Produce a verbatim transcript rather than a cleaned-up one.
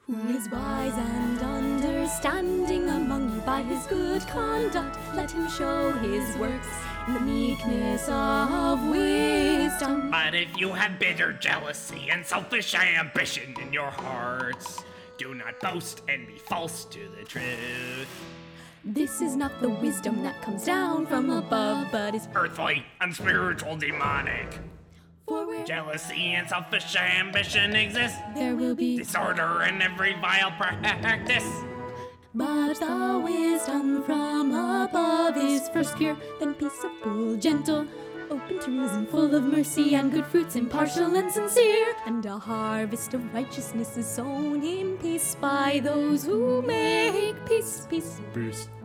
Who is wise and understanding among you by his good conduct? Let him show his works in the meekness of wisdom. But if you have bitter jealousy and selfish ambition in your hearts, do not boast and be false to the truth. This is not the wisdom that comes down from above, but is earthly, unspiritual, demonic. For where jealousy and selfish ambition exist, there will be disorder in every vile practice. But the wisdom from above is first pure, then peaceable, gentle, open to reason, full of mercy and good fruits, impartial and sincere. And a harvest of righteousness is sown in peace by those who make peace, peace, Peace.